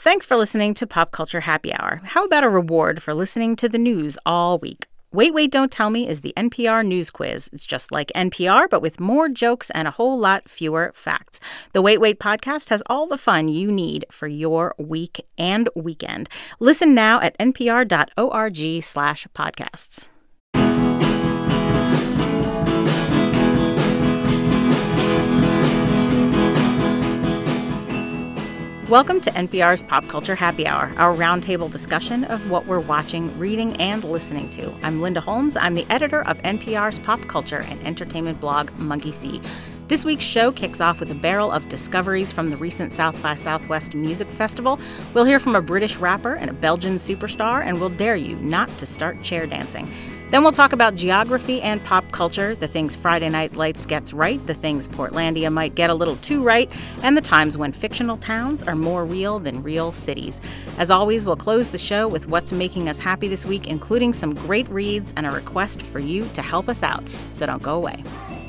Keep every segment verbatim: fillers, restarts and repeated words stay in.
Thanks for listening to Pop Culture Happy Hour. How about a reward for listening to the news all week? Wait, Wait, Don't Tell Me is the N P R News Quiz. It's just like N P R, but with more jokes and a whole lot fewer facts. The Wait, Wait podcast has all the fun you need for your week and weekend. Listen now at npr.org slash podcasts. Welcome to N P R's Pop Culture Happy Hour, our roundtable discussion of what we're watching, reading, and listening to. I'm Linda Holmes. I'm the editor of N P R's pop culture and entertainment blog, Monkey See. This week's show kicks off with a barrel of discoveries from the recent South by Southwest Music Festival. We'll hear from a British rapper and a Belgian superstar, and we'll dare you not to start chair dancing. Then we'll talk about geography and pop culture, the things Friday Night Lights gets right, the things Portlandia might get a little too right, and the times when fictional towns are more real than real cities. As always, we'll close the show with what's making us happy this week, including some great reads and a request for you to help us out. So don't go away.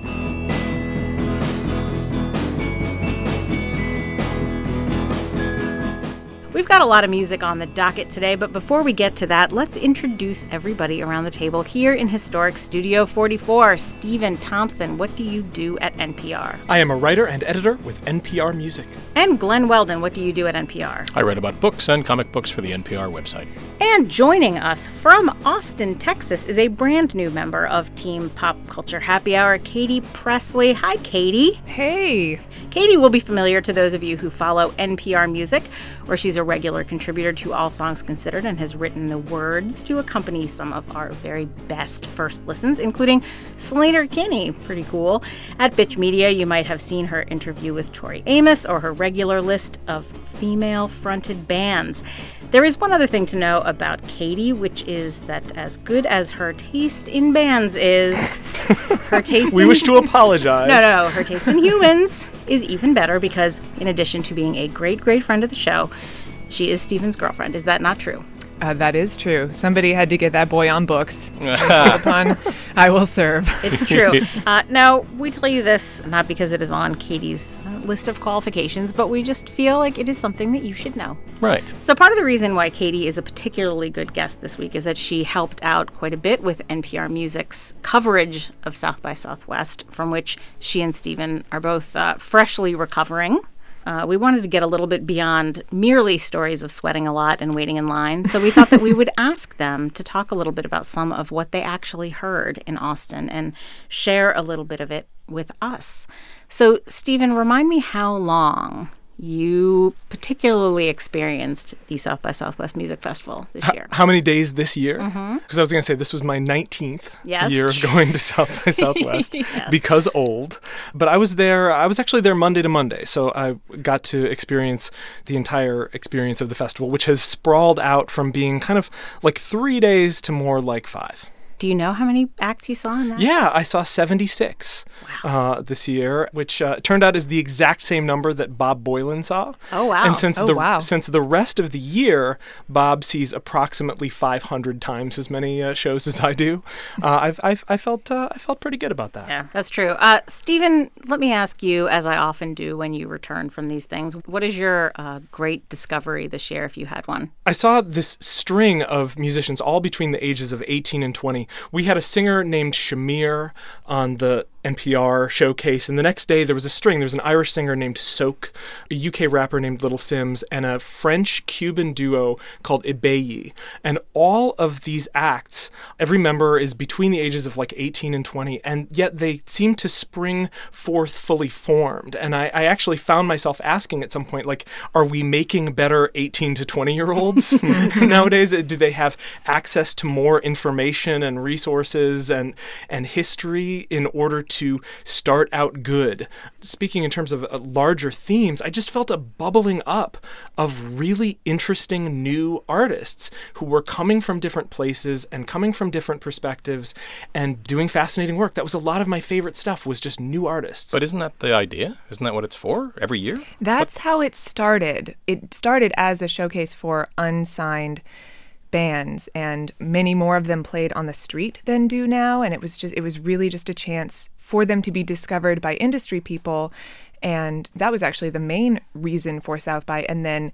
We've got a lot of music on the docket today, but before we get to that, let's introduce everybody around the table here in historic Studio forty-four. Stephen Thompson, what do you do at N P R? I am a writer and editor with N P R Music. And Glenn Weldon, what do you do at N P R? I write about books and comic books for the N P R website. And joining us from Austin, Texas, is a brand new member of Team Pop Culture Happy Hour, Katie Presley. Hi, Katie. Hey. Katie will be familiar to those of you who follow N P R Music, where she's a regular contributor to All Songs Considered and has written the words to accompany some of our very best first listens, including Slater Kinney. Pretty cool. At Bitch Media, you might have seen her interview with Tori Amos or her regular list of female-fronted bands. There is one other thing to know about Katie, which is that as good as her taste in bands is, her taste we in... wish to apologize. No, no, no. Her taste in humans is even better because, in addition to being a great, great friend of the show, she is Stephen's girlfriend. Is that not true? Uh, that is true. Somebody had to get that boy on books. Upon, I will serve. It's true. Uh, now, we tell you this not because it is on Katie's uh, list of qualifications, but we just feel like it is something that you should know. Right. So part of the reason why Katie is a particularly good guest this week is that she helped out quite a bit with N P R Music's coverage of South by Southwest, from which she and Stephen are both uh, freshly recovering. Uh, we wanted to get a little bit beyond merely stories of sweating a lot and waiting in line, so we thought that we would ask them to talk a little bit about some of what they actually heard in Austin and share a little bit of it with us. So, Stephen, remind me how long you particularly experienced the South by Southwest Music Festival this year. How, how many days this year? Because mm-hmm. I was going to say this was my nineteenth yes. year of going to South by Southwest yes. because old. But I was there, I was actually there Monday to Monday. So I got to experience the entire experience of the festival, which has sprawled out from being kind of like three days to more like five. Do you know how many acts you saw in that? Yeah, I saw seventy-six wow. uh, this year, which uh, turned out is the exact same number that Bob Boylan saw. Oh, wow. And since oh, the wow. since the rest of the year, Bob sees approximately five hundred times as many uh, shows as I do. Uh, I've, I've I felt uh, I felt pretty good about that. Yeah, that's true. Uh, Stephen, let me ask you, as I often do when you return from these things, what is your uh, great discovery this year, if you had one? I saw this string of musicians, all between the ages of eighteen and twenty. We had a singer named Shamir on the N P R showcase, and the next day there was a string. There was an Irish singer named Soak, a U K rapper named Little Sims, and a French-Cuban duo called Ibeyi. And all of these acts, every member is between the ages of like eighteen and twenty, and yet they seem to spring forth fully formed. And I, I actually found myself asking at some point, like, are we making better eighteen to twenty-year-olds nowadays? Do they have access to more information and resources and, and history in order to to start out good? Speaking in terms of uh, larger themes, I just felt a bubbling up of really interesting new artists who were coming from different places and coming from different perspectives and doing fascinating work. That was a lot of my favorite stuff, was just new artists. But isn't that the idea? Isn't that what it's for every year? That's what? How it started. It started as a showcase for unsigned bands, and many more of them played on the street than do now, and it was just it was really just a chance for them to be discovered by industry people, and that was actually the main reason for South by. And then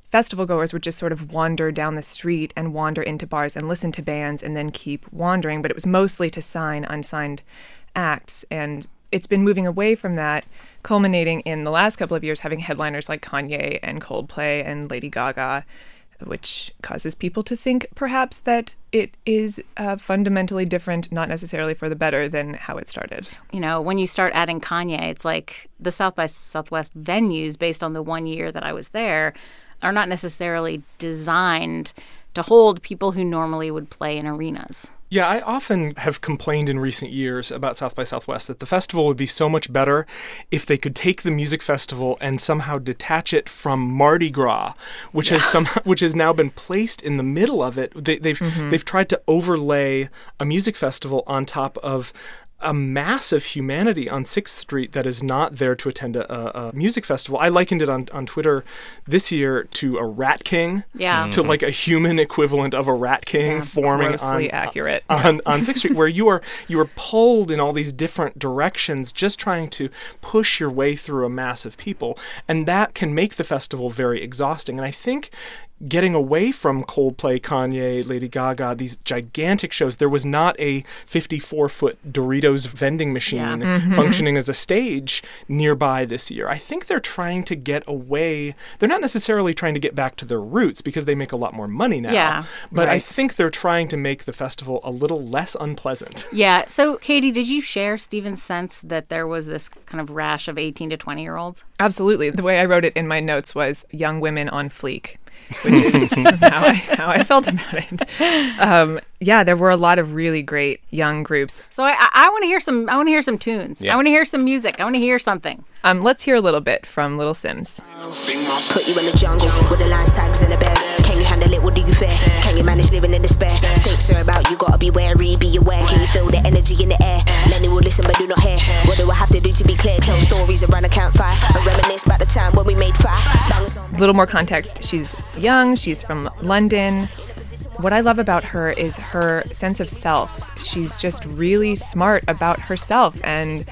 festival goers would just sort of wander down the street and wander into bars and listen to bands and then keep wandering. But it was mostly to sign unsigned acts. And it's been moving away from that, culminating in the last couple of years having headliners like Kanye and Coldplay and Lady Gaga, which causes people to think perhaps that it is uh, fundamentally different, not necessarily for the better, than how it started. You know, when you start adding Kanye, it's like the South by Southwest venues, based on the one year that I was there, are not necessarily designed to hold people who normally would play in arenas. Yeah, I often have complained in recent years about South by Southwest that the festival would be so much better if they could take the music festival and somehow detach it from Mardi Gras, which yeah. has some, which has now been placed in the middle of it. They, they've mm-hmm. they've tried to overlay a music festival on top of a mass of humanity on sixth Street that is not there to attend a, a music festival. I likened it on, on Twitter this year to a Rat King, yeah. to like a human equivalent of a Rat King yeah, forming grossly on, accurate. on, on sixth Street, where you are you are pulled in all these different directions just trying to push your way through a mass of people. And that can make the festival very exhausting. And I think getting away from Coldplay, Kanye, Lady Gaga, these gigantic shows, there was not a fifty-four foot Doritos vending machine yeah. mm-hmm. functioning as a stage nearby this year. I think they're trying to get away. They're not necessarily trying to get back to their roots because they make a lot more money now. Yeah, but right. I think they're trying to make the festival a little less unpleasant. Yeah. So, Katie, did you share Stephen's sense that there was this kind of rash of eighteen to twenty-year-olds? Absolutely. The way I wrote it in my notes was young women on fleek, which is how, I, how I felt about it. Um, yeah, there were a lot of really great young groups. So I, I want to hear some. I want to hear some tunes. Yeah. I want to hear some music. I want to hear something. Um, let's hear a little bit from Little Sims. Put you in the jungle with the lions, tags, and the bears. Can you handle it? What do you fear? Can you manage living in despair? Snakes are about, you gotta be wary, be aware. Can you feel the energy in the air? Many will listen but do not hear. What do I have to do to be clear? Tell stories around a campfire and reminisce about the time when we made fire. A little more context. She's young. She's from London. What I love about her is her sense of self. She's just really smart about herself, and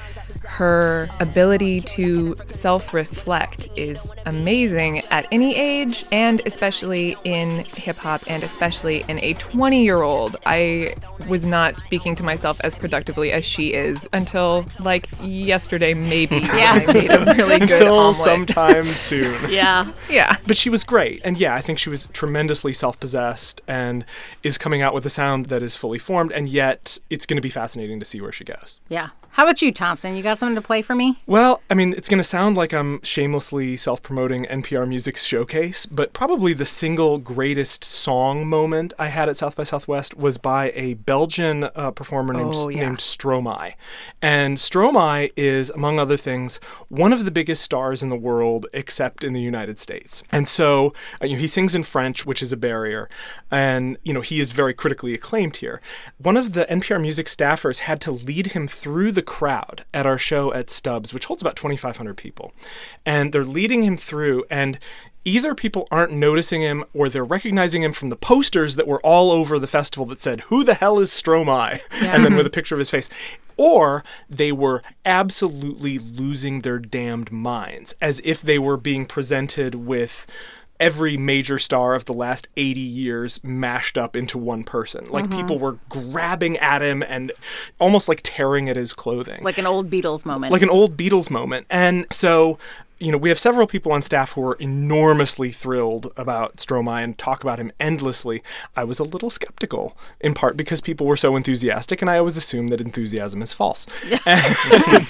her ability to self-reflect is amazing at any age, and especially in hip-hop, and especially in a twenty-year-old. I was not speaking to myself as productively as she is until, like, yesterday, maybe. Yeah. I made a really good Until omelet. sometime soon. Yeah. Yeah. But she was great. And yeah, I think she was tremendously self-possessed and is coming out with a sound that is fully formed. And yet it's going to be fascinating to see where she goes. Yeah. How about you, Thompson? You got something to play for me? Well, I mean, it's going to sound like I'm shamelessly self-promoting N P R Music's showcase, but probably the single greatest song moment I had at South by Southwest was by a Belgian uh, performer named, Oh, yeah. named Stromae. And Stromae is, among other things, one of the biggest stars in the world, except in the United States. And so uh, you know, he sings in French, which is a barrier, and you know he is very critically acclaimed here. One of the N P R Music staffers had to lead him through the crowd at our show at Stubbs, which holds about twenty-five hundred people. And they're leading him through, and either people aren't noticing him or they're recognizing him from the posters that were all over the festival that said, "Who the hell is Stromae?" Yeah. And then with a picture of his face. Or they were absolutely losing their damned minds, as if they were being presented with every major star of the last eighty years mashed up into one person. Like, Mm-hmm. people were grabbing at him and almost like tearing at his clothing. Like an old Beatles moment. Like an old Beatles moment. And so, you know, we have several people on staff who are enormously thrilled about Stromae and talk about him endlessly. I was a little skeptical, in part because people were so enthusiastic, and I always assume that enthusiasm is false. and,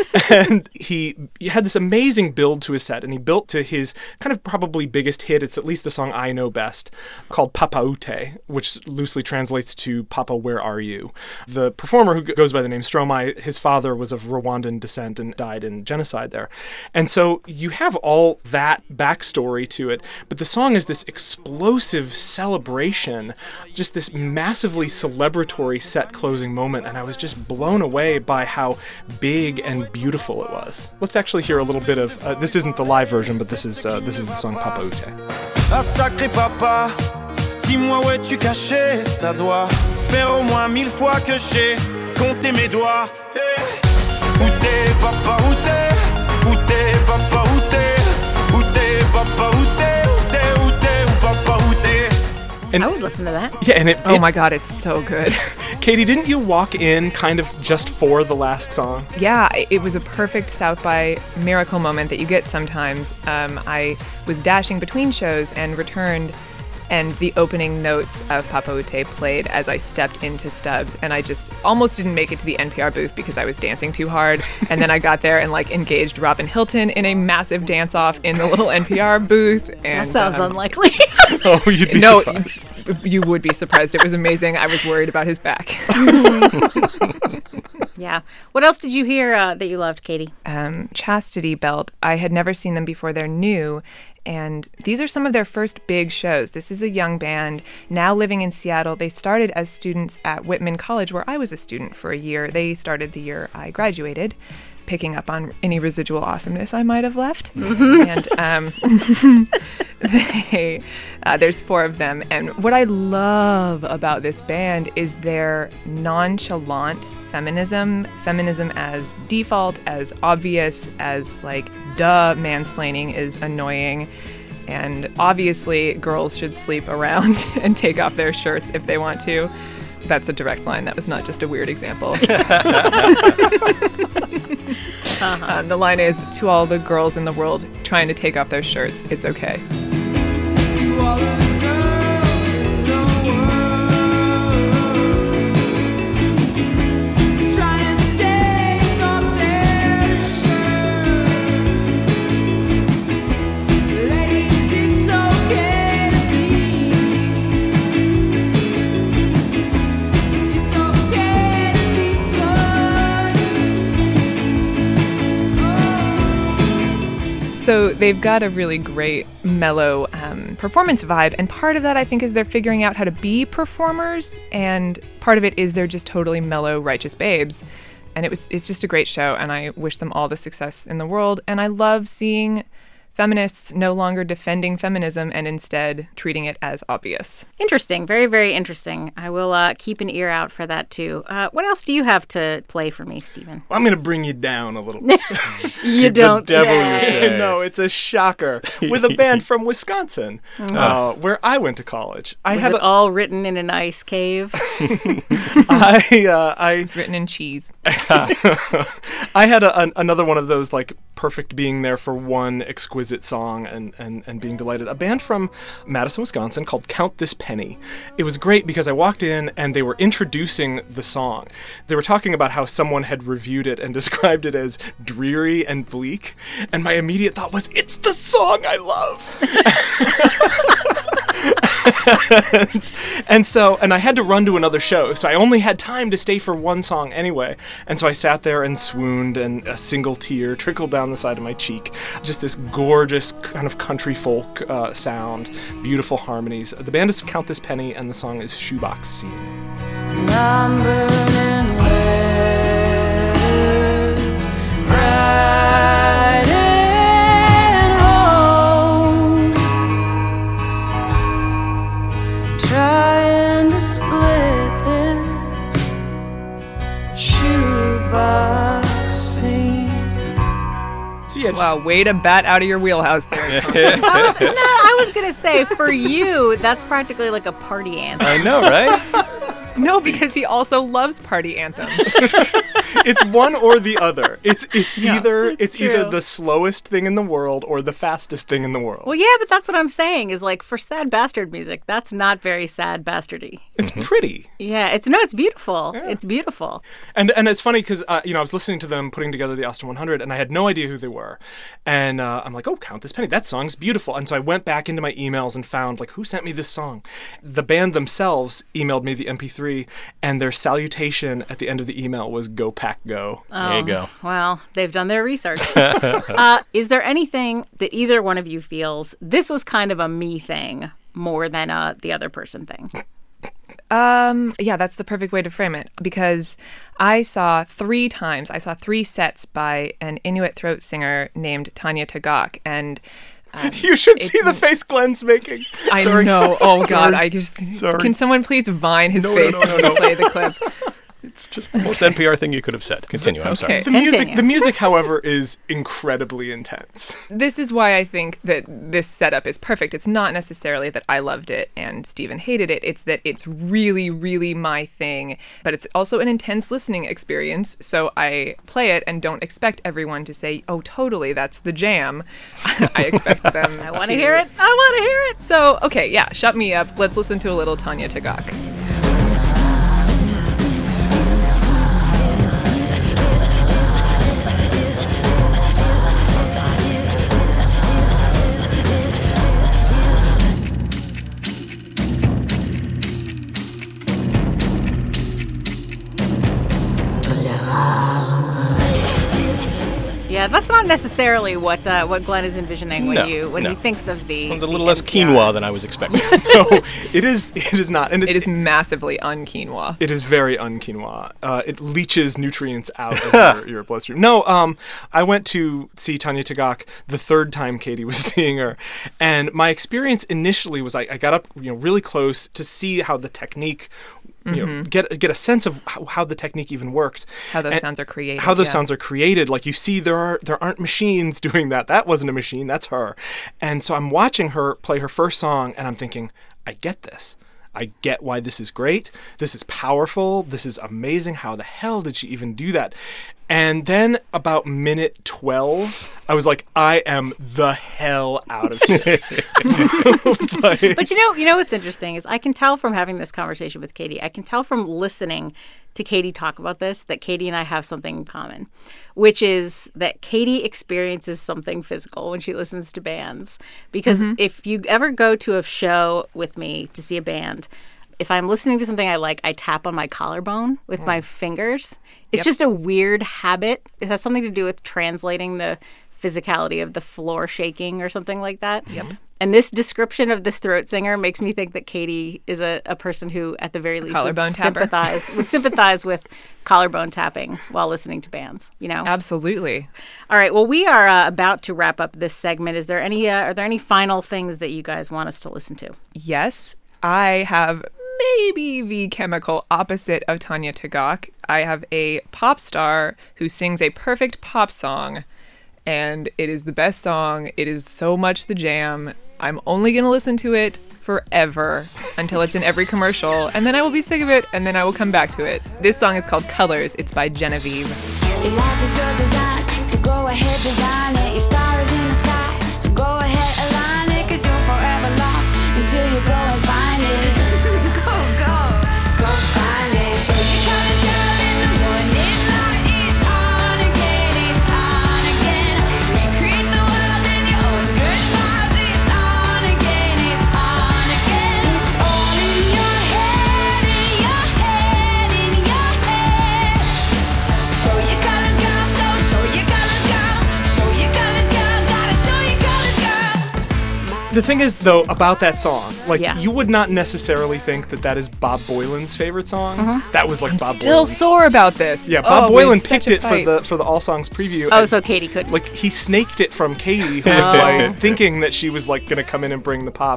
and he, he had this amazing build to his set, and he built to his kind of probably biggest hit. It's at least the song I know best, called Papa Ute, which loosely translates to Papa, Where Are You? The performer, who goes by the name Stromae, his father was of Rwandan descent and died in genocide there. And so you have all that backstory to it, but the song is this explosive celebration, just this massively celebratory set closing moment, and I was just blown away by how big and beautiful it was. Let's actually hear a little bit of, uh, this isn't the live version, but this is uh, this is the song Papa Ute. Ah sacré papa, dis-moi où es-tu caché? Ça doit faire au moins mille fois que j'ai compté mes doigts. Hey. Où t'es papa, où t'es? Où t'es papa, où t'es? Où t'es papa, où t'es? Où t'es, où t'es? And I would listen to that. yeah, and it, Oh it- my God, it's so good. Katie, didn't you walk in kind of just for the last song? Yeah, i- it was a perfect South by miracle moment that you get sometimes. Um, I was dashing between shows and returned, and the opening notes of Papa Ute played as I stepped into Stubbs, and I just almost didn't make it to the N P R booth because I was dancing too hard. And then I got there and like engaged Robin Hilton in a massive dance-off in the little N P R booth. And, That sounds um, unlikely. Oh, you'd be no, surprised. you would be surprised. It was amazing. I was worried about his back. Yeah. What else did you hear uh, that you loved, Katie? um, Chastity Belt. I had never seen them before. They're new, and these are some of their first big shows. This is a young band now living in Seattle. They started as students at Whitman College, where I was a student for a year. They started the year I graduated, picking up on any residual awesomeness I might have left. And um, they, uh, there's four of them. And what I love about this band is their nonchalant feminism, feminism as default, as obvious, as like, duh, mansplaining is annoying. And obviously, girls should sleep around and take off their shirts if they want to. That's a direct line. That was not just a weird example. uh-huh. um, the line is, to all the girls in the world trying to take off their shirts, it's okay. To all the girls in the world trying to take off their shirts. Ladies, it's okay to be. It's okay to be slutty. Oh. So they've got a really great mellow um, performance vibe, and part of that I think is they're figuring out how to be performers, and part of it is they're just totally mellow, righteous babes. And it was it's just a great show, and I wish them all the success in the world. And I love seeing feminists no longer defending feminism and instead treating it as obvious. Interesting. Very, very interesting. I will uh, keep an ear out for that, too. Uh, what else do you have to play for me, Stephen? I'm going to bring you down a little bit. You don't devil say. you say. No, it's a shocker. With a band from Wisconsin, uh, where I went to college. I Was had it a, all written in an ice cave? I, uh, I, It's written in cheese. I had a, an, another one of those like perfect being there for one exquisite song and, and, and being delighted. A band from Madison, Wisconsin called Count This Penny. It was great because I walked in and they were introducing the song. They were talking about how someone had reviewed it and described it as dreary and bleak. And my immediate thought was, it's the song I love. and, and so, and I had to run to another show, so I only had time to stay for one song anyway. And so I sat there and swooned, and a single tear trickled down the side of my cheek. Just this gorgeous kind of country folk uh, sound, beautiful harmonies. The band is Count This Penny, and the song is Shoebox Scene. I'm burning letters, writing home, trying to split this shoebox scene. So yeah, just, Wow, way to bat out of your wheelhouse there. I was, no, I was going to say, for you, that's practically like a party anthem. I know, right? No, because he also loves party anthems. it's one or the other. It's it's either it's either true. the slowest thing in the world or the fastest thing in the world. Well, yeah, but that's what I'm saying is like for sad bastard music, that's not very sad bastardy. It's pretty. Yeah, it's no, it's beautiful. It's beautiful. And and it's funny because uh, you know I was listening to them putting together the Austin one hundred, and I had no idea who they were, and uh, I'm like, oh, Count This Penny, that song's beautiful. And so I went back into my emails and found like who sent me this song. The band themselves emailed me the M P three, and their salutation at the end of the email was "Go Pack Go." There you go. Well, they've done their research. uh, is there anything that either one of you feels this was kind of a me thing more than a the other person thing? Um, yeah, that's the perfect way to frame it, because I saw three times, I saw three sets by an Inuit throat singer named Tanya Tagaq, and um, You should it's- see the face Glenn's making. I Sorry. know. Oh God, I just Sorry. can someone please vine his No, no, face no, when no, we no. play the clip? It's just the most N P R thing you could have said. Continue, I'm sorry. Okay. The music, Continue. the music, however, is incredibly intense. This is why I think that this setup is perfect. It's not necessarily that I loved it and Stephen hated it. It's that it's really, really my thing. But it's also an intense listening experience. So I play it and don't expect everyone to say, oh, totally, that's the jam. I expect them I want to hear it. I want to hear it. So, okay, yeah, shut me up. Let's listen to a little Tanya Tagaq. Yeah, that's not necessarily what uh, what Glenn is envisioning when No, you when no. he thinks of the. This one's a the little less N P R. quinoa than I was expecting. No, it is. It is not, and it's, It is massively un-quinoa. It is very un-quinoa. Uh, it leaches nutrients out of your, your bloodstream. No, um, I went to see Tanya Tagaq the third time Katie was seeing her, and my experience initially was I, I got up, you know, really close to see how the technique. You know, get get a sense of how, how the technique even works. How those And sounds are created. How those yeah. sounds are created. Like you see, there are there aren't machines doing that. That wasn't a machine. That's her. And so I'm watching her play her first song, and I'm thinking, I get this. I get why this is great. This is powerful. This is amazing. How the hell did she even do that? And then about minute twelve, I was like, I am the hell out of here. Like- But you know, you know what's interesting is I can tell from having this conversation with Katie, I can tell from listening to Katie talk about this that Katie and I have something in common, which is that Katie experiences something physical when she listens to bands. Because if you ever go to a show with me to see a band, if I'm listening to something I like, I tap on my collarbone with my fingers. It's just a weird habit. It has something to do with translating the physicality of the floor shaking or something like that. Yep. And this description of this throat singer makes me think that Katie is a, a person who, at the very least, Collarbone would tapper. sympathize would sympathize with collarbone tapping while listening to bands. You know. Absolutely. All right. Well, we are uh, about to wrap up this segment. Is there any? Uh, are there any final things that you guys want us to listen to? Yes, I have maybe the chemical opposite of Tanya Tagaq. I have a pop star who sings a perfect pop song, and it is the best song. It is so much the jam. I'm only going to listen to it forever until it's in every commercial, and then I will be sick of it, and then I will come back to it. This song is called Colors. It's by Genevieve. Your life is your design, so go ahead, design it. Your star is in the sky, so go ahead, align it. Cause you're forever lost until you go and find it. Go, go, go find it. Show your colors, girl, in the morning light. It's on again, it's on again. Recreate the world in your own good vibes. It's on again, it's on again. It's all in your head, in your head, in your head. Show your colors, girl, show, show your colors, girl. Show your colors, girl, gotta show your colors, girl. The thing is, though, about that song, like, Yeah. you would not necessarily think that that is Bob Boilin's favorite song. That was like Bob Still Boilin's. sore about this. Yeah, Bob Oh, Boilen was such picked a it for fight. the for the All Songs preview. Oh, and, so Katie could. like, he snaked it from Katie, who was Oh. like thinking that she was like gonna come in and bring the pop.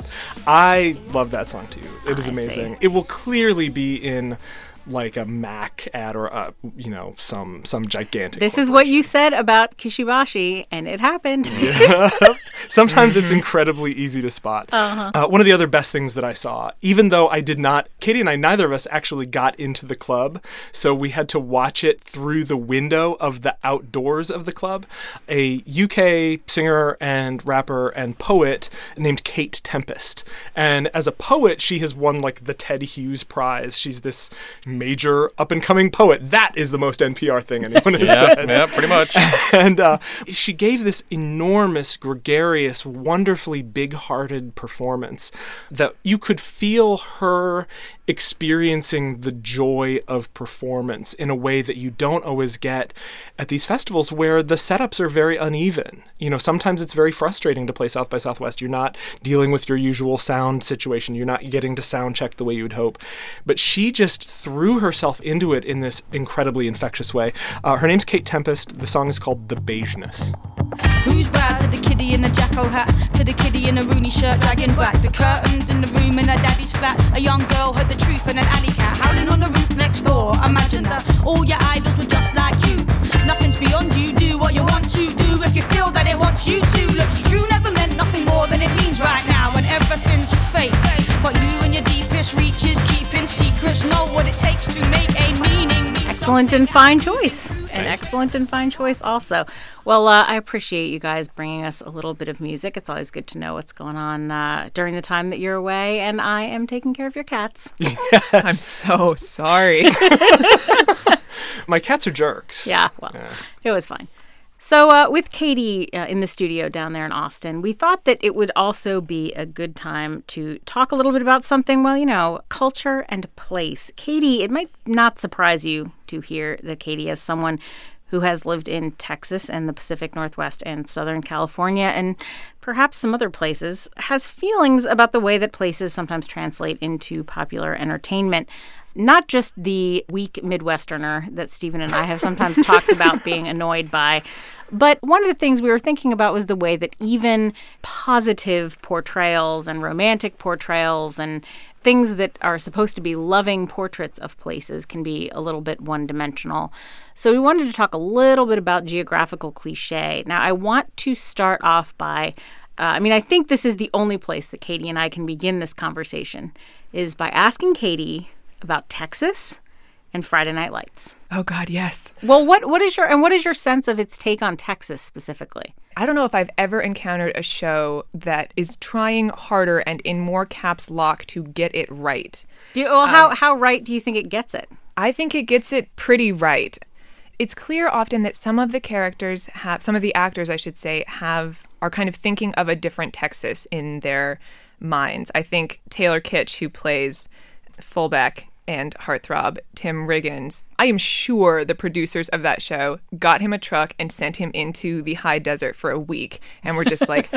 I love that song too. It is I see. amazing. It will clearly be in like a Mac ad or a, you know, some some gigantic. This is what you said about Kishibashi, and it happened. Sometimes it's incredibly easy to spot. Uh-huh. Uh, one of the other best things that I saw, even though I did not, Katie and I, neither of us actually got into the club, so we had to watch it through the window of the outdoors of the club. A U K singer and rapper and poet named Kate Tempest. And as a poet, she has won like the Ted Hughes Prize. She's this major up-and-coming poet. That is the most N P R thing anyone has Yeah, said. yeah, pretty much. And uh, she gave this enormous, gregarious, wonderfully big-hearted performance that you could feel her experiencing the joy of performance in a way that you don't always get at these festivals where the setups are very uneven. You know, sometimes it's very frustrating to play South by Southwest. You're not dealing with your usual sound situation. You're not getting to sound check the way you would hope. But she just threw herself into it in this incredibly infectious way. Uh, her name's Kate Tempest. The song is called The Beigeness. Who's bad? To the kiddie in a jacko hat, to the kiddie in a Rooney shirt, dragging back the curtains in the room in her daddy's flat. A young girl heard the truth in an alley cat howling on the roof next door. Imagine that. All your idols were just like you. Nothing's beyond you, do what you want to do if you feel that it wants you to. Look, true never meant nothing more than it means right now, and everything's fake. But you and your deepest reaches, keeping secrets, know what it takes to make a meaning. Excellent and fine choice. An excellent and fine choice also. Well, uh, I appreciate you guys bringing us a little bit of music. It's always good to know what's going on uh, during the time that you're away, and I am taking care of your cats. Yes. I'm so sorry. My cats are jerks. Yeah, well, Yeah. it was fine. So uh, with Katie uh, in the studio down there in Austin, we thought that it would also be a good time to talk a little bit about something, well, you know, culture and place. Katie, it might not surprise you to hear that Katie is someone who has lived in Texas and the Pacific Northwest and Southern California and perhaps some other places, has feelings about the way that places sometimes translate into popular entertainment. Not just the weak Midwesterner that Stephen and I have sometimes talked about being annoyed by, but one of the things we were thinking about was the way that even positive portrayals and romantic portrayals and things that are supposed to be loving portraits of places can be a little bit one-dimensional. So we wanted to talk a little bit about geographical cliche. Now, I want to start off by, uh, I mean, I think this is the only place that Katie and I can begin this conversation, is by asking Katie about Texas and Friday Night Lights. Oh, God, yes. Well, what what is your and what is your sense of its take on Texas specifically? I don't know if I've ever encountered a show that is trying harder and in more caps lock to get it right. Do you, well, um, how how right do you think it gets it? I think it gets it pretty right. It's clear often that some of the characters have, some of the actors, I should say, have are kind of thinking of a different Texas in their minds. I think Taylor Kitsch, who plays fullback and heartthrob Tim Riggins, I am sure the producers of that show got him a truck and sent him into the high desert for a week and were just like,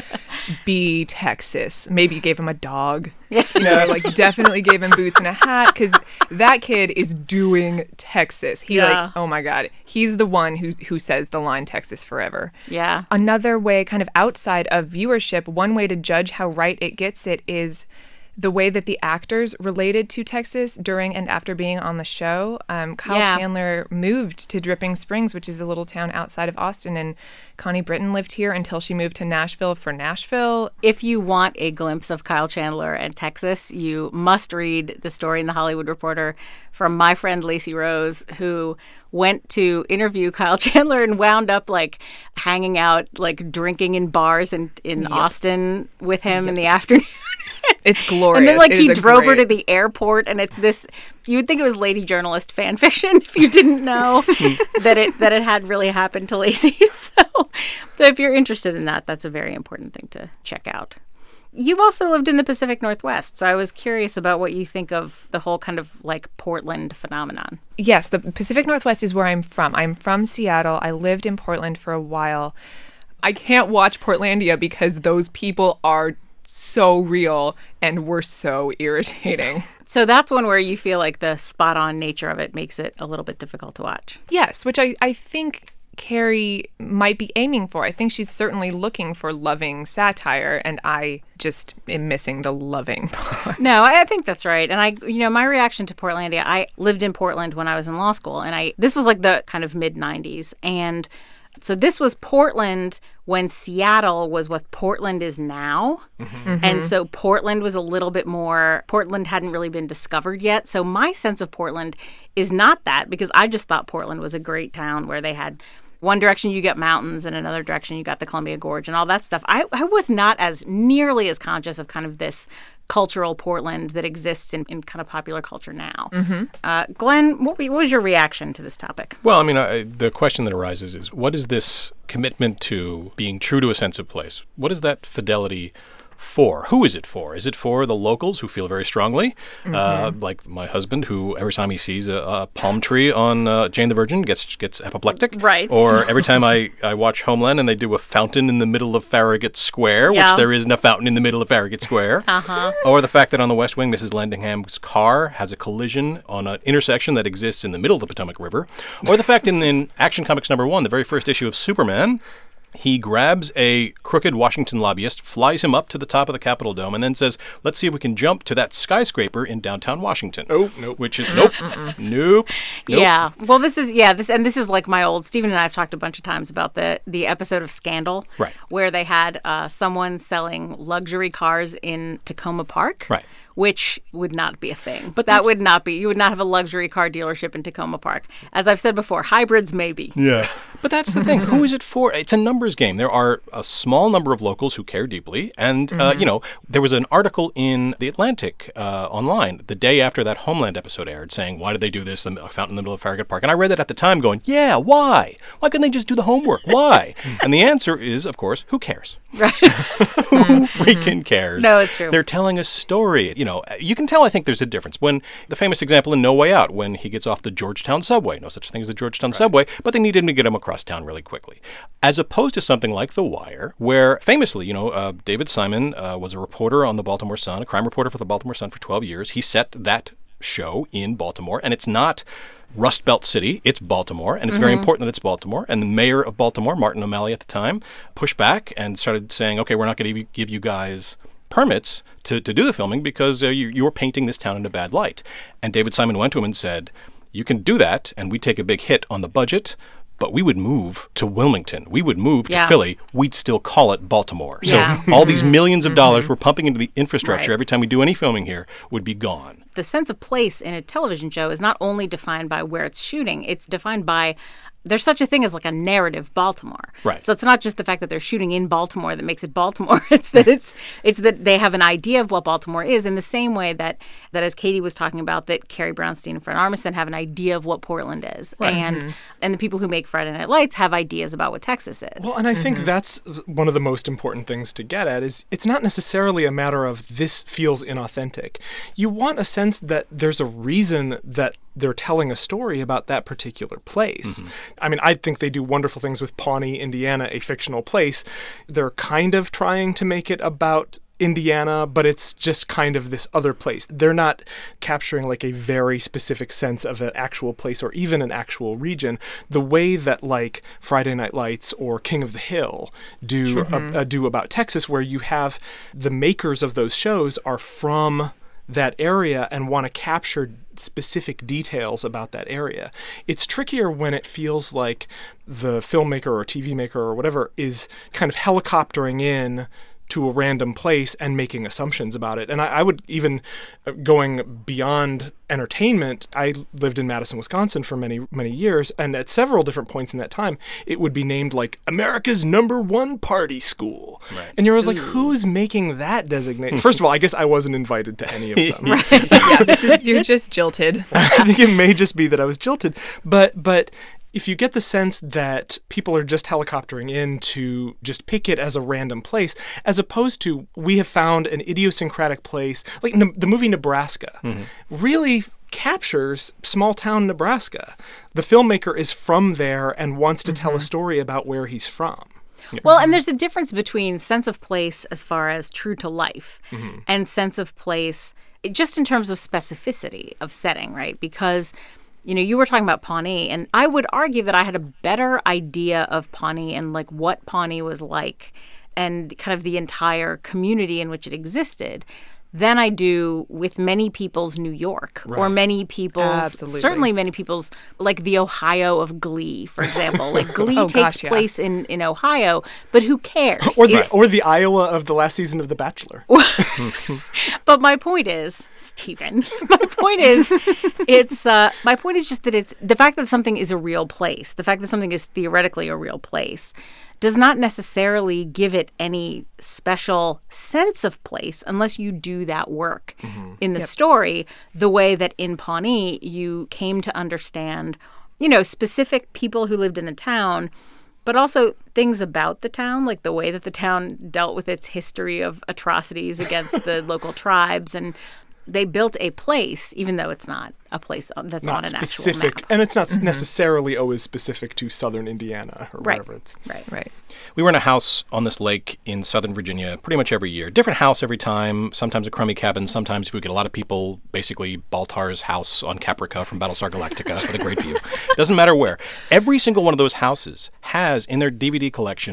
be Texas. Maybe gave him a dog. You know, like definitely gave him boots and a hat, because that kid is doing Texas. He Yeah. like, oh my God, he's the one who who says the line Texas forever. Yeah. Another way, kind of outside of viewership, one way to judge how right it gets it is the way that the actors related to Texas during and after being on the show. Um, Kyle Yeah. Chandler moved to Dripping Springs, which is a little town outside of Austin, and Connie Britton lived here until she moved to Nashville for Nashville. If you want a glimpse of Kyle Chandler and Texas, you must read the story in The Hollywood Reporter from my friend Lacey Rose, who went to interview Kyle Chandler and wound up like hanging out, like drinking in bars in, in Yep. Austin with him in the afternoon. It's glorious. And then, like, It he is a drove her to great- the airport, and it's this. You would think it was lady journalist fan fiction if you didn't know that it that it had really happened to Lacey. So, so, if you're interested in that, that's a very important thing to check out. You've also lived in the Pacific Northwest, so I was curious about what you think of the whole kind of like Portland phenomenon. Yes, the Pacific Northwest is where I'm from. I'm from Seattle. I lived in Portland for a while. I can't watch Portlandia because those people are so real and were so irritating. So that's one where you feel like the spot-on nature of it makes it a little bit difficult to watch. Yes, which I, I think Carrie might be aiming for. I think she's certainly looking for loving satire, and I just am missing the loving part. No, I I think that's right. And I, you know, my reaction to Portlandia, I lived in Portland when I was in law school, and I this was like the kind of mid nineties, and so this was Portland when Seattle was what Portland is now. Mm-hmm. And so Portland was a little bit more, Portland hadn't really been discovered yet. So my sense of Portland is not that, because I just thought Portland was a great town where they had one direction you got mountains and another direction you got the Columbia Gorge and all that stuff. I, I was not as nearly as conscious of kind of this cultural Portland that exists in, in kind of popular culture now. Mm-hmm. Uh, Glenn, what, what was your reaction to this topic? Well, I mean, I, the question that arises is, what is this commitment to being true to a sense of place? What is that fidelity for? Who is it for? Is it for the locals who feel very strongly, mm-hmm. uh, like my husband, who every time he sees a, a palm tree on uh, Jane the Virgin gets gets apoplectic? Right. Or every time I, I watch Homeland and they do a fountain in the middle of Farragut Square, Yeah. which there isn't a fountain in the middle of Farragut Square. Uh-huh. Or the fact that on the West Wing, Missus Landingham's car has a collision on an intersection that exists in the middle of the Potomac River. Or the fact in, in Action Comics number one, the very first issue of Superman, He grabs a crooked Washington lobbyist, flies him up to the top of the Capitol Dome, and then says, let's see if we can jump to that skyscraper in downtown Washington. Oh, nope. Which is, nope, nope, nope. Yeah. Well, this is, yeah, this and this is like my old, Stephen and I have talked a bunch of times about the, the episode of Scandal. Right. Where they had uh, someone selling luxury cars in Tacoma Park. Right. Which would not be a thing. But that would not be. You would not have a luxury car dealership in Tacoma Park. As I've said before, hybrids maybe. Yeah. But that's the thing. Who is it for? It's a numbers game. There are a small number of locals who care deeply. And, mm-hmm. uh, you know, there was an article in The Atlantic uh, online the day after that Homeland episode aired saying, why did they do this? A fountain in the middle of Farragut Park. And I read that at the time going, yeah, why? Why couldn't they just do the homework? Why? And the answer is, of course, who cares? Right. Who freaking cares? No, it's true. They're telling a story. You know, you can tell, I think, there's a difference. When the famous example in No Way Out, when he gets off the Georgetown subway, no such thing as the Georgetown right. subway, but they needed him to get him across town really quickly. As opposed to something like The Wire, where famously, you know, uh, David Simon uh, was a reporter on the Baltimore Sun, a crime reporter for the Baltimore Sun for twelve years. He set that show in Baltimore, and it's not Rust Belt City, it's Baltimore, and it's mm-hmm. very important that it's Baltimore. And the mayor of Baltimore, Martin O'Malley at the time, pushed back and started saying, okay, we're not going to give you guys permits to, to do the filming because uh, you, you're painting this town in a bad light. And David Simon went to him and said, you can do that, and we take a big hit on the budget, but we would move to Wilmington. We would move to yeah. Philly. We'd still call it Baltimore. Yeah. So all these millions of dollars we're pumping into the infrastructure right. every time we do any filming here would be gone. The sense of place in a television show is not only defined by where it's shooting, it's defined by there's such a thing as like a narrative Baltimore. Right. So it's not just the fact that they're shooting in Baltimore that makes it Baltimore. It's that it's it's that they have an idea of what Baltimore is in the same way that that as Katie was talking about, that Carrie Brownstein and Fred Armisen have an idea of what Portland is. Right. And mm-hmm. and the people who make Friday Night Lights have ideas about what Texas is. Well, and I think mm-hmm. that's one of the most important things to get at is it's not necessarily a matter of this feels inauthentic. You want a sense that there's a reason that they're telling a story about that particular place. Mm-hmm. I mean, I think they do wonderful things with Pawnee, Indiana, a fictional place. They're kind of trying to make it about Indiana, but it's just kind of this other place. They're not capturing like a very specific sense of an actual place or even an actual region the way that like Friday Night Lights or King of the Hill do sure. uh, uh, do about Texas, where you have the makers of those shows are from that area and want to capture specific details about that area. It's trickier when it feels like the filmmaker or T V maker or whatever is kind of helicoptering in to a random place and making assumptions about it. And I, I would even, uh, going beyond entertainment, I lived in Madison, Wisconsin for many, many years, and at several different points in that time, it would be named like America's number one party school. Right. And you're always like, who's making that designation? First of all, I guess I wasn't invited to any of them. Right. Yeah, this is, you're just jilted. I think it may just be that I was jilted. But, but if you get the sense that people are just helicoptering in to just pick it as a random place, as opposed to we have found an idiosyncratic place, like ne- the movie Nebraska, mm-hmm. really captures small town Nebraska. The filmmaker is from there and wants to mm-hmm. tell a story about where he's from. Well, and there's a difference between sense of place as far as true to life mm-hmm. and sense of place just in terms of specificity of setting, right? Because you know, you were talking about Pawnee, and I would argue that I had a better idea of Pawnee and like what Pawnee was like and kind of the entire community in which it existed than I do with many people's New York right. or many people's, Absolutely. certainly many people's, like the Ohio of Glee, for example. Like Glee oh, takes gosh, yeah. place in, in Ohio, but who cares? Or the, or the Iowa of the last season of The Bachelor. But my point is, Stephen, my point is, it's, uh, my point is just that it's, the fact that something is a real place, the fact that something is theoretically a real place, does not necessarily give it any special sense of place unless you do that work mm-hmm. in the yep. story, the way that in Pawnee you came to understand, you know, specific people who lived in the town, but also things about the town, like the way that the town dealt with its history of atrocities against the local tribes. And they built a place, even though it's not a place that's not on an specific, actual map. And it's not mm-hmm. necessarily always specific to southern Indiana or right. wherever it's. Right, right. We were in a house on this lake in southern Virginia pretty much every year. Different house every time, sometimes a crummy cabin, sometimes if we get a lot of people, basically Baltar's house on Caprica from Battlestar Galactica with a great view. Doesn't matter where. Every single one of those houses has in their D V D collection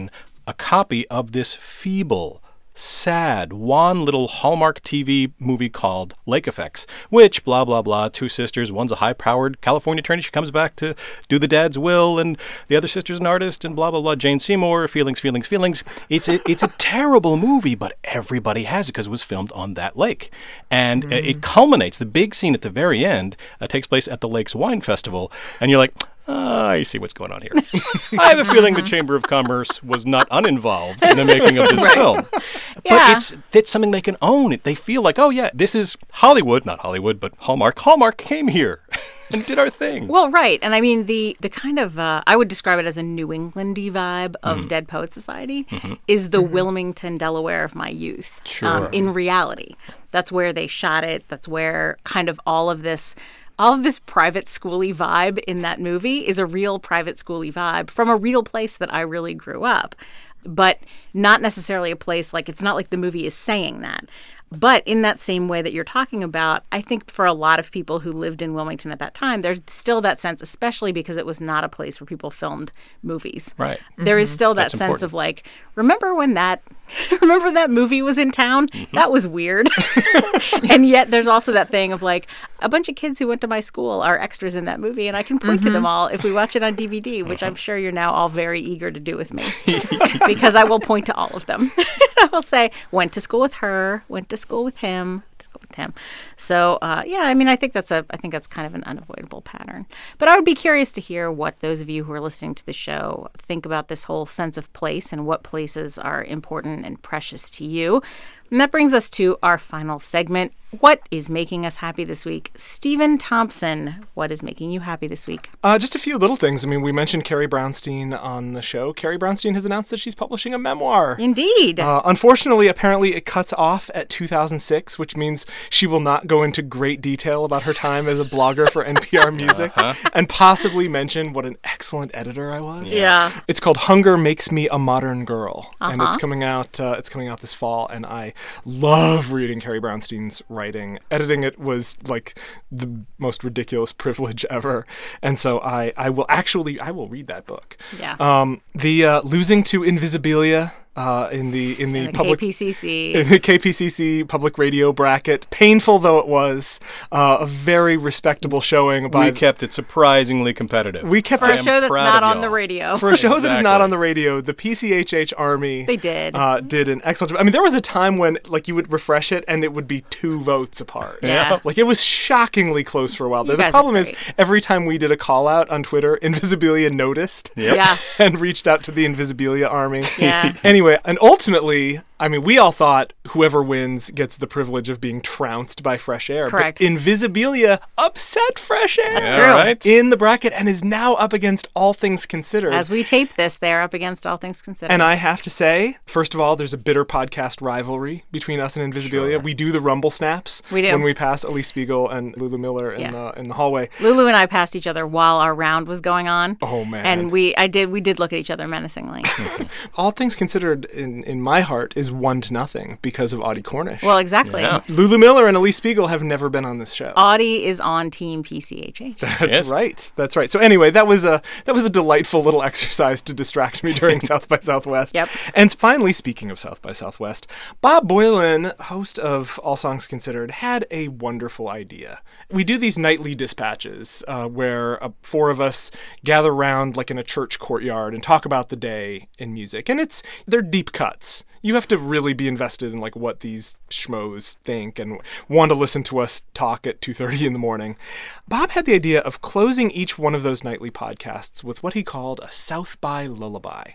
a copy of this feeble, sad, wan little Hallmark T V movie called Lake Effects, which, blah, blah, blah, two sisters, one's a high-powered California attorney, she comes back to do the dad's will, and the other sister's an artist, and blah, blah, blah, Jane Seymour, feelings, feelings, feelings. It's a, it's a terrible movie, but everybody has it because it was filmed on that lake. And mm. it culminates, the big scene at the very end uh, takes place at the lake's wine festival, and you're like, Uh, I see what's going on here. I have a feeling the Chamber of Commerce was not uninvolved in the making of this right. film. Yeah. But it's it's something they can own. It They feel like, oh, yeah, this is Hollywood. Not Hollywood, but Hallmark. Hallmark came here and did our thing. Well, right. And I mean, the, the kind of, uh, I would describe it as a New England-y vibe of Mm-hmm. Dead Poet Society mm-hmm. is the mm-hmm. Wilmington, Delaware of my youth. Sure. Um, in reality. That's where they shot it. That's where kind of all of this... All of this private schooly vibe in that movie is a real private schooly vibe from a real place that I really grew up, but not necessarily a place like it's not like the movie is saying that. But in that same way that you're talking about, I think for a lot of people who lived in Wilmington at that time, there's still that sense, especially because it was not a place where people filmed movies. Right. There mm-hmm. is still that That's sense important. of like, remember when that remember that movie was in town? Mm-hmm. That was weird. And yet there's also that thing of like, a bunch of kids who went to my school are extras in that movie, and I can point mm-hmm. to them all if we watch it on D V D, which mm-hmm. I'm sure you're now all very eager to do with me. Because I will point to all of them. I will say, went to school with her, went to school with him, went to school with him. So uh, yeah, I mean, I think that's a, I think that's kind of an unavoidable pattern. But I would be curious to hear what those of you who are listening to the show think about this whole sense of place and what places are important and precious to you. And that brings us to our final segment. What is making us happy this week? Stephen Thompson, what is making you happy this week? Uh, just a few little things. I mean, we mentioned Carrie Brownstein on the show. Carrie Brownstein has announced that she's publishing a memoir. Indeed. Uh, unfortunately, apparently it cuts off at two thousand six, which means she will not go into great detail about her time as a blogger for N P R Music uh-huh. and possibly mention what an excellent editor I was. Yeah. It's called Hunger Makes Me a Modern Girl, uh-huh. and it's coming out. Uh, it's coming out this fall, and I love reading Carrie Brownstein's writing. Editing it was like the most ridiculous privilege ever, and so I, I will actually I will read that book. Yeah. Um, the uh, Losing to Invisibilia. Uh, in the in the, in the public K P C C in the K P C C public radio bracket, painful though it was, uh, a very respectable showing. By we kept it surprisingly competitive. We kept for it a show that's not on the radio. For a show exactly. that is not on the radio, the P C H H Army they did uh, did an excellent job. I mean, there was a time when like you would refresh it and it would be two votes apart. Yeah, like it was shockingly close for a while. You the guys problem are is great. every time we did a call out on Twitter, Invisibilia noticed. Yep. Yeah, and reached out to the Invisibilia Army. Yeah. Anyway, and ultimately. I mean, we all thought whoever wins gets the privilege of being trounced by Fresh Air. Correct. But Invisibilia upset Fresh Air. That's yeah, true. Right? In the bracket and is now up against All Things Considered. As we tape this, they're up against All Things Considered. And I have to say, first of all, there's a bitter podcast rivalry between us and Invisibilia. Sure. We do the rumble snaps. We do. When we pass Elise Spiegel and Lulu Miller in, Yeah. the, in the hallway. Lulu and I passed each other while our round was going on. Oh, man. And we, I did, we did look at each other menacingly. All Things Considered, in, in my heart, is one to nothing because of Audie Cornish. Well, exactly. Yeah. Lulu Miller and Elise Spiegel have never been on this show. Audie is on Team P C H H. That's Yes. right. That's right. So anyway, that was a that was a delightful little exercise to distract me during South by Southwest. Yep. And finally, speaking of South by Southwest, Bob Boylan, host of All Songs Considered, had a wonderful idea. We do these nightly dispatches uh, where uh, four of us gather around like in a church courtyard and talk about the day in music, and it's they're deep cuts. You have to really be invested in like what these schmoes think and want to listen to us talk at two thirty in the morning. Bob had the idea of closing each one of those nightly podcasts with what he called a South by lullaby,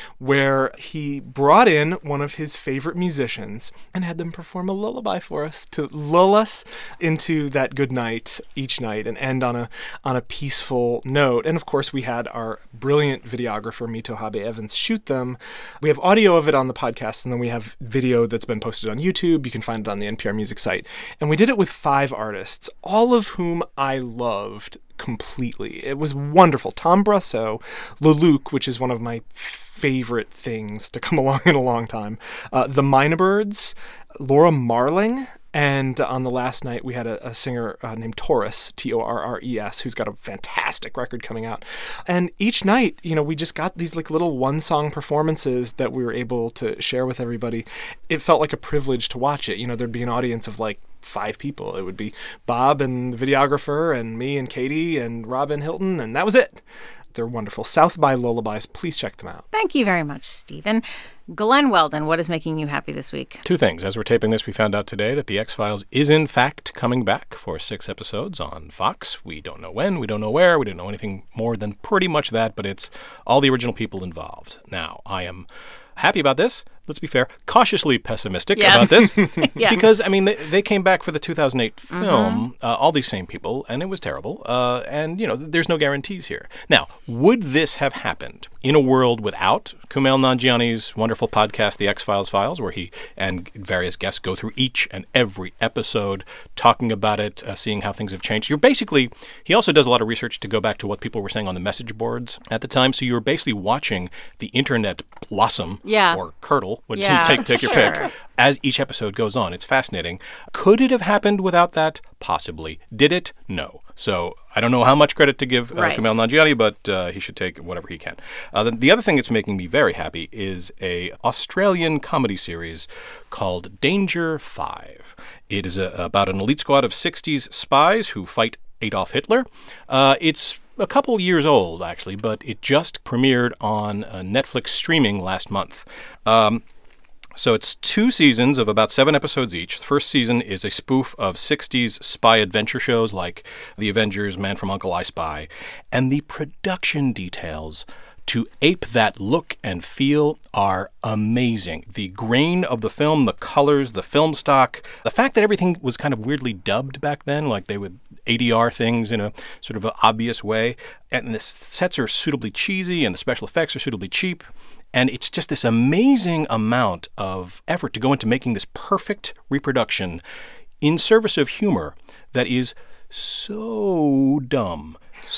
where he brought in one of his favorite musicians and had them perform a lullaby for us to lull us into that good night each night and end on a on a peaceful note. And of course, we had our brilliant videographer Mito Habe Evans shoot them. We have audio of it on the podcast, and then we have video that's been posted on YouTube. You can find it on the N P R Music site. And we did it with five artists, all of whom I loved completely. It was wonderful. Tom Brasso, Leluc, which is one of my favorite things to come along in a long time, uh, the Mynabirds, Laura Marling, And on the last night, we had a, a singer uh, named Taurus, T O R R E S, who's got a fantastic record coming out. And each night, you know, we just got these like little one-song performances that we were able to share with everybody. It felt like a privilege to watch it. You know, there'd be an audience of like five people. It would be Bob and the videographer and me and Katie and Robin Hilton, and that was it. They're wonderful. South by Lullabies. Please check them out. Thank you very much, Stephen. Glenn Weldon, what is making you happy this week? Two things. As we're taping this, we found out today that The X-Files is, in fact, coming back for six episodes on Fox. We don't know when, we don't know where, we don't know anything more than pretty much that, but it's all the original people involved. Now, I am happy about this. Let's be fair, cautiously pessimistic yes. about this. yeah. Because, I mean, they, they came back for the two thousand eight film, mm-hmm. uh, all these same people, and it was terrible. Uh, and, you know, there's no guarantees here. Now, would this have happened in a world without Kumail Nanjiani's wonderful podcast, The X-Files Files, where he and various guests go through each and every episode, talking about it, uh, seeing how things have changed? You're basically, he also does a lot of research to go back to what people were saying on the message boards at the time. So you're basically watching the internet blossom yeah. or curdle. Would yeah, take take your sure. pick as each episode goes on. It's fascinating. Could it have happened without that? Possibly. Did it? No. So I don't know how much credit to give uh, right. Kumail Nanjiani, but uh, he should take whatever he can. Uh, the, the other thing that's making me very happy is a Australian comedy series called Danger Five. It is a, about an elite squad of sixties spies who fight Adolf Hitler. Uh, it's a couple years old, actually, but it just premiered on uh, Netflix streaming last month. Um, so it's two seasons of about seven episodes each. The first season is a spoof of sixties spy adventure shows like The Avengers, Man from Uncle, I Spy. And the production details to ape that look and feel are amazing. The grain of the film, the colors, the film stock, the fact that everything was kind of weirdly dubbed back then, like they would A D R things in a sort of an obvious way, and the sets are suitably cheesy and the special effects are suitably cheap. And it's just this amazing amount of effort to go into making this perfect reproduction in service of humor that is so dumb.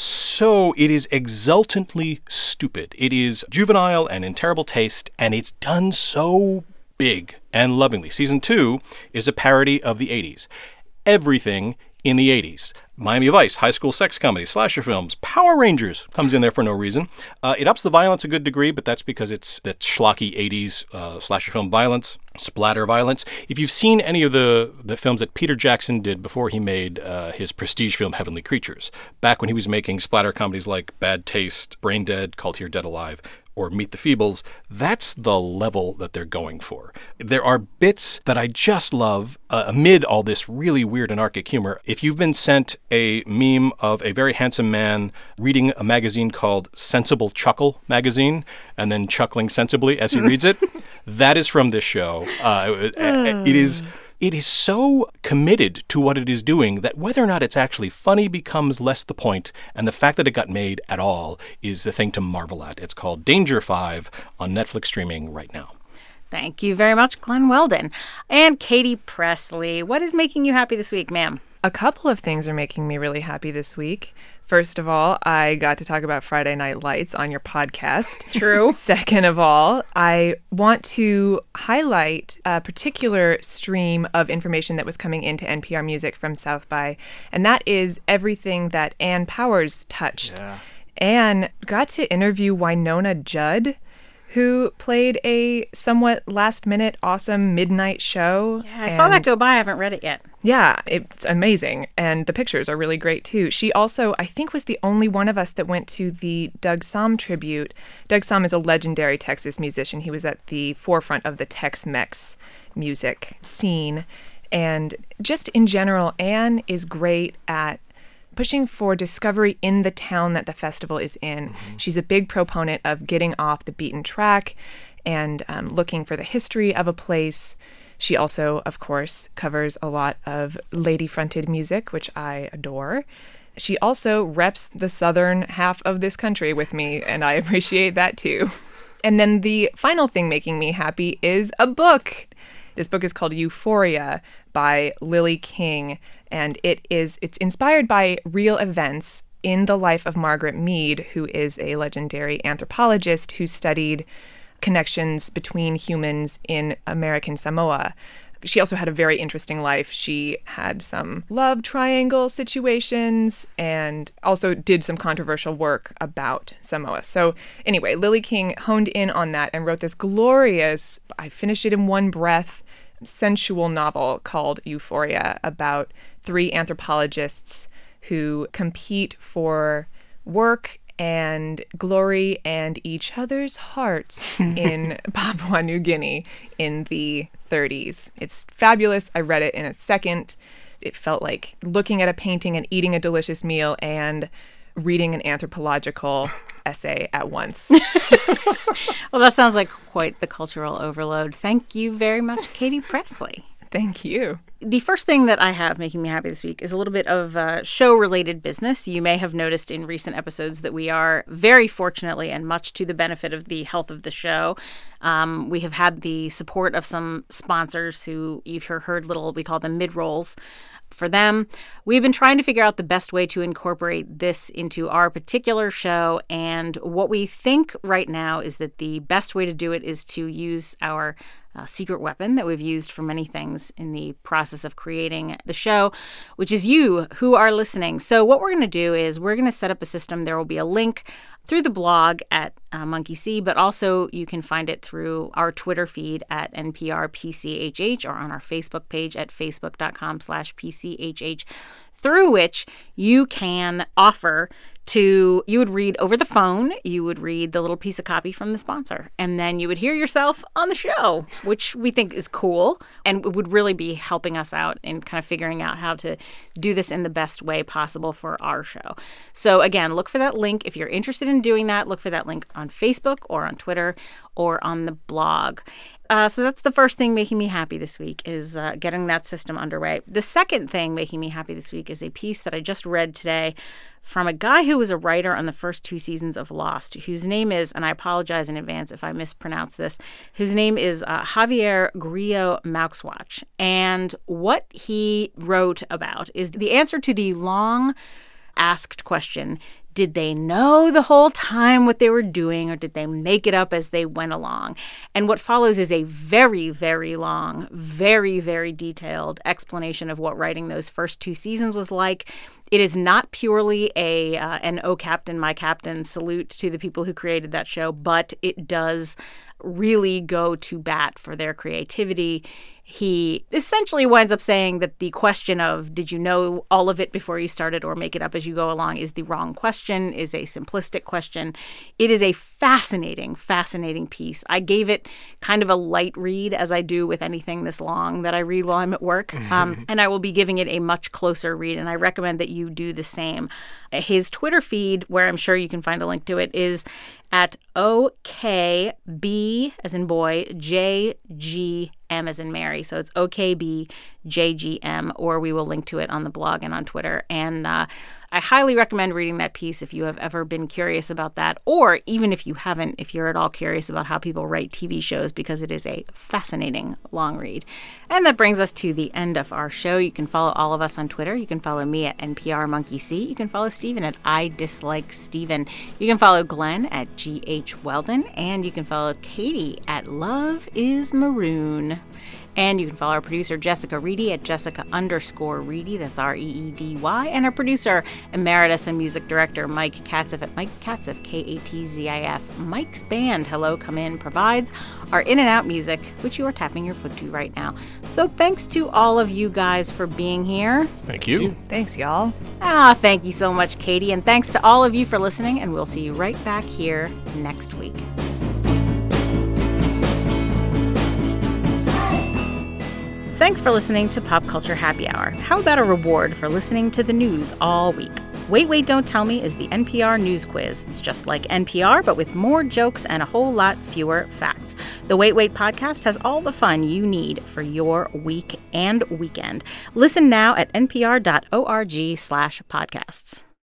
So it is exultantly stupid. It is juvenile and in terrible taste, and it's done so big and lovingly. Season two is a parody of the eighties. Everything in the eighties. Miami Vice, high school sex comedy, slasher films, Power Rangers comes in there for no reason. Uh, it ups the violence a good degree, but that's because it's that schlocky eighties uh, slasher film violence, splatter violence. If you've seen any of the, the films that Peter Jackson did before he made uh, his prestige film Heavenly Creatures, back when he was making splatter comedies like Bad Taste, Brain Dead, Called Here Dead Alive, or Meet the Feebles, that's the level that they're going for. There are bits that I just love uh, amid all this really weird anarchic humor. If you've been sent a meme of a very handsome man reading a magazine called Sensible Chuckle magazine and then chuckling sensibly as he reads it, that is from this show. Uh, it is... It is so committed to what it is doing that whether or not it's actually funny becomes less the point, and the fact that it got made at all is the thing to marvel at. It's called Danger Five on Netflix streaming right now. Thank you very much, Glenn Weldon. And Katie Presley, what is making you happy this week, ma'am? A couple of things are making me really happy this week. First of all, I got to talk about Friday Night Lights on your podcast. True. Second of all, I want to highlight a particular stream of information that was coming into N P R Music from South by, and that is everything that Ann Powers touched. Yeah. Ann got to interview Wynonna Judd, who played a somewhat last-minute, awesome midnight show. Yeah, I saw that go by. I haven't read it yet. Yeah, it's amazing. And the pictures are really great, too. She also, I think, was the only one of us that went to the Doug Sahm tribute. Doug Sahm is a legendary Texas musician. He was at the forefront of the Tex-Mex music scene. And just in general, Ann is great at pushing for discovery in the town that the festival is in. Mm-hmm. She's a big proponent of getting off the beaten track and um, looking for the history of a place. She also, of course, covers a lot of lady-fronted music, which I adore. She also reps the southern half of this country with me, and I appreciate that too. And then the final thing making me happy is a book. This book is called Euphoria by Lily King, and it is it's inspired by real events in the life of Margaret Mead, who is a legendary anthropologist who studied connections between humans in American Samoa. she also had a very interesting life. She had some love triangle situations and also did some controversial work about Samoa. So anyway, Lily King honed in on that and wrote this glorious, I finished it in one breath, sensual novel called Euphoria about three anthropologists who compete for work and glory and each other's hearts in Papua New Guinea in the thirties. It's fabulous. I read it in a second. It felt like looking at a painting and eating a delicious meal and reading an anthropological essay at once. Well, that sounds like quite the cultural overload. Thank you very much, Katie Presley. Thank you. The first thing that I have making me happy this week is a little bit of uh, show-related business. You may have noticed in recent episodes that we are very fortunately and much to the benefit of the health of the show. Um, we have had the support of some sponsors who you've heard little, we call them mid-rolls. For them, we've been trying to figure out the best way to incorporate this into our particular show. And what we think right now is that the best way to do it is to use our uh, secret weapon that we've used for many things in the process of creating the show, which is you who are listening. So what we're going to do is we're going to set up a system. There will be a link through the blog at uh, Monkey See, but also you can find it through our Twitter feed at N P R P C H H or on our Facebook page at facebook.com slash PCHH, through which you can offer to, you would read over the phone, you would read the little piece of copy from the sponsor, and then you would hear yourself on the show, which we think is cool and would really be helping us out in kind of figuring out how to do this in the best way possible for our show. So again, look for that link. If you're interested in doing that, look for that link on Facebook or on Twitter or on the blog. Uh, so that's the first thing making me happy this week is uh, getting that system underway. The second thing making me happy this week is a piece that I just read today from a guy who was a writer on the first two seasons of Lost, whose name is, and I apologize in advance if I mispronounce this, whose name is uh, Javier Grillo Mauxwatch. And what he wrote about is the answer to the long asked question, did they know the whole time what they were doing, or did they make it up as they went along? And what follows is a very, very long, very, very detailed explanation of what writing those first two seasons was like. It is not purely a uh, an "Oh Captain, my Captain" salute to the people who created that show, but it does really go to bat for their creativity. He essentially winds up saying that the question of did you know all of it before you started or make it up as you go along is the wrong question, is a simplistic question. It is a fascinating, fascinating piece. I gave it kind of a light read, as I do with anything this long that I read while I'm at work, um, and I will be giving it a much closer read, and I recommend that you do the same. His Twitter feed, where I'm sure you can find a link to it, is at O K B as in boy, J G M as in Mary. So it's O K B J G M, or we will link to it on the blog and on Twitter. And uh, I highly recommend reading that piece if you have ever been curious about that, or even if you haven't, if you're at all curious about how people write T V shows, because it is a fascinating long read. And that brings us to the end of our show. You can follow all of us on Twitter. You can follow me at N P R Monkey See. You can follow Stephen at I Dislike Stephen. You can follow Glenn at G H Weldon, and you can follow Katie at Love is Maroon. And you can follow our producer, Jessica Reedy, at Jessica underscore Reedy. That's R E E D Y. And our producer, emeritus and music director, Mike Katzif, at Mike Katzif, K A T Z I F. Mike's band, Hello Come In, provides our in and out music, which you are tapping your foot to right now. So thanks to all of you guys for being here. Thank you. Thanks, y'all. Ah, thank you so much, Katie. And thanks to all of you for listening. And we'll see you right back here next week. Thanks for listening to Pop Culture Happy Hour. How about a reward for listening to the news all week? Wait, Wait, Don't Tell Me is the N P R News Quiz. It's just like N P R, but with more jokes and a whole lot fewer facts. The Wait, Wait podcast has all the fun you need for your week and weekend. Listen now at npr.org slash podcasts.